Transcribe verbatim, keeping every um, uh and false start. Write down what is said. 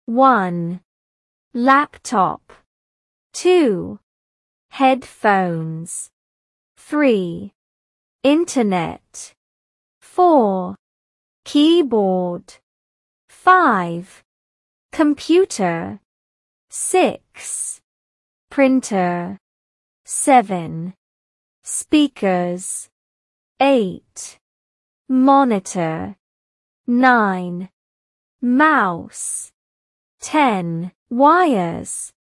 one. Laptop. two. Headphones. three. Internet. four. Keyboard. five. Computer. six. Printer. seven. Speakers. eight. Monitor. nine. Mouse. ten. Wires.